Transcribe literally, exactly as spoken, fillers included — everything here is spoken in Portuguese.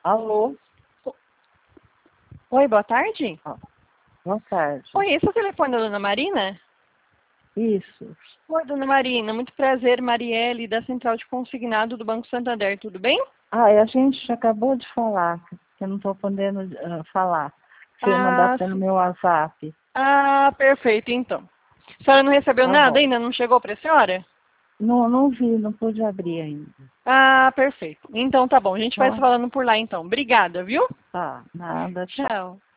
Alô? Oi, boa tarde. Ah, boa tarde. Oi, esse é o telefone da dona Marina? Isso. Oi, dona Marina, muito prazer, Marielle, da Central de Consignado do Banco Santander, tudo bem? Ah, e a gente acabou de falar, que eu não estou podendo uh, falar. Você ia mandar Ah, pelo sim. meu WhatsApp. Ah, perfeito, então. A senhora não recebeu Tá nada bom. ainda? Não chegou para a senhora? Não, não vi, não pude abrir ainda. Ah, perfeito. Então tá bom, a gente vai se Tá? falando por lá então. Obrigada, viu? Tá, nada, tchau. Tchau.